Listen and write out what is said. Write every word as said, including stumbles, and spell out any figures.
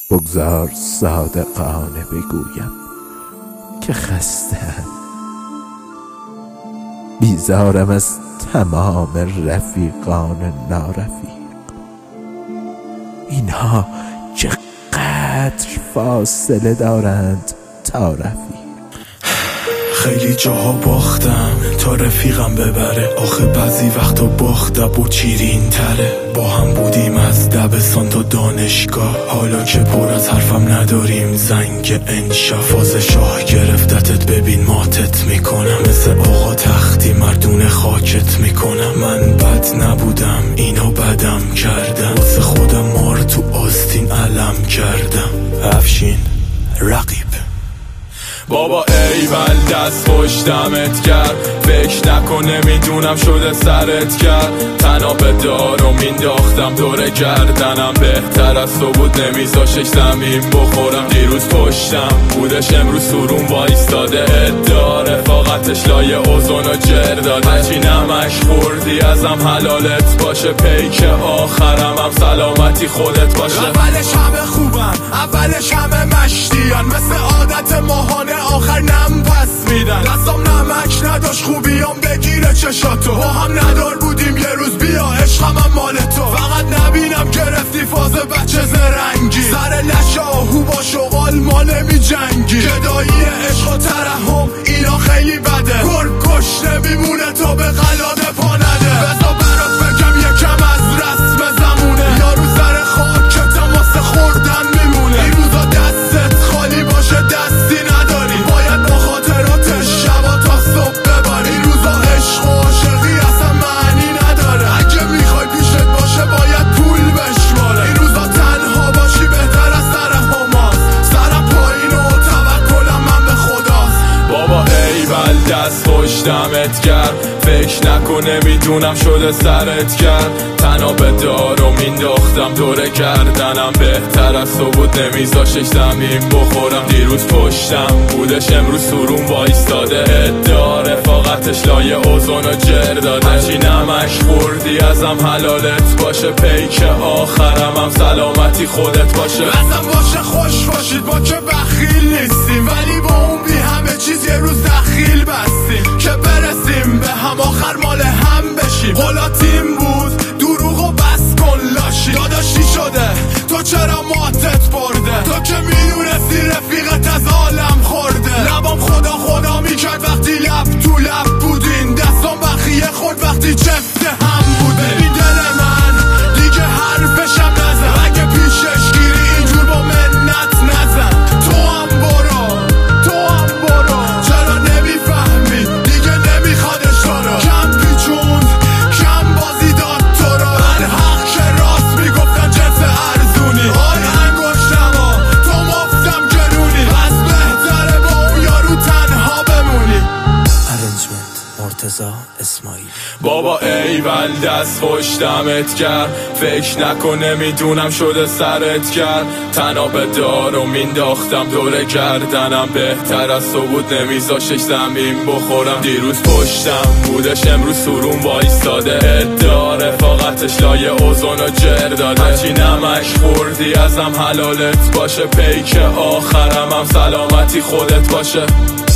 بگذار صادقانه بگویم که خسته‌ام. بیزارم از تمام رفیقان نارفیق. اینها چقدر فاصله دارند تا رفیق. خیلی جاها باختم تا رفیقم ببره، آخه بعضی وقتا باخت بود چیرین تره. با هم بودیم از دبستان تا دانشگاه، حالا که پر از حرفم نداریم زنگ انشا. فاز شاه گرفتتت ببین ماتت میکنم، مثل آقا تختی مردون خاکت میکنم. من بد نبودم اینا بدم کردم، واسه خودم مار تو آستین علم کردم. افشین رقیب بابا ایول دست پشتمت کرد، فکر نکن نمیدونم شده سرت کرد. تناب دارو مینداختم دور گردنم، بهتر از تو بود نمیذاشش زمین بخورم. دیروز پشتم بودش امروز سرون وایستاده، ادعا رفاقتش لای اوزون و جر داده. هرچی نمک خوردی ازم حلالت باشه، پیک آخرم هم سلامتی خودت باشه. اولش همه خوبن اولش همه مشتیان، مثل عادت ماهانه آخر نم پس میدن. دستم نمک نداشت خوبیام بگیره چشاتو، با هم ندار بودیم یه روز بیا عشقم هم مال تو. فقط نبینم گرفتی فاز بچه زرنگی، سر لشه آهو با شغال ما نمی جنگی. گدایی عشق و ترحم اینا خیلی بده، گر کش نمیمونه تا به قلاده پا نده. بذار برات بگم یکم از رسم زمونه، یارو سر خاک که تماس خوردن میمونه. این روزا دستت خالی باشه دستی نداری، باید با خاطراتش شبا تا صبح بباری. این روزا عشق و عاشقی اصلا معنی نداره، اگه میخوای پیشت باشه باید پول بشماره. این روزا تنها باشی بهتر از سر هماست، سرم پایین و توکلم من به خداست. بابا ایول دست پشتمت کرد، فکر نکن نمیدونم شده سرت کرد. تناب دارو مینداختم دور گردنم، بهتر از تو بود نمیذاشش زمین بخورم. دیروز پشتم بودش امروز سرون وایستاده، ادعا رفاقتش لای اوزون و جر داده. هرچی نمک خوردی ازم حلالت باشه، پیک آخرم هم سلامتی خودت باشه. ازم باشه خوش باشید ما که بخیل نیستیم، ولی با اون بی همه چیز یه روز دخیل بستیم که برسیم به هم آخر مال هم بشیم. حالا تیم بود دروغو بس کن لاشی، داداشی شده تو چرا ماتت برده، تو که میدونستی رفیقت از عالم خورده. لبام خدا خدا میکرد وقتی لب تو لب بودین، دستام بخیه خورد وقتی چفت هم بوده. ببین دل من دیگه حرفشم نزن، اگه پیشش گیری اینجور با منت نزن. تو هم برو تو هم برو، چرا نمیفهمی دیگه نمیخوادش تو رو. کم پیچون کم بازی داد تو رو، من حق که راست میگفتن جنس ارزونی. آی انگشتم ها تو مفتم گرونی، پس بهتره با اون یارو تنها بمونی. ارنجمنت مرتضی اسماعیل. بابا ایول دست پشتمت کرد، فکر نکن نمیدونم شده سرت کرد. تناب دارو مینداختم دور گردنم، بهتر از تو بود نمیذاشش زمین بخورم. دیروز پشتم بودش امروز سرون وایستاده، ادعا رفاقتش لای اوزون و جر داده. هرچی نمک خوردی ازم حلالت باشه، پیک آخرم هم سلامتی خودت باشه.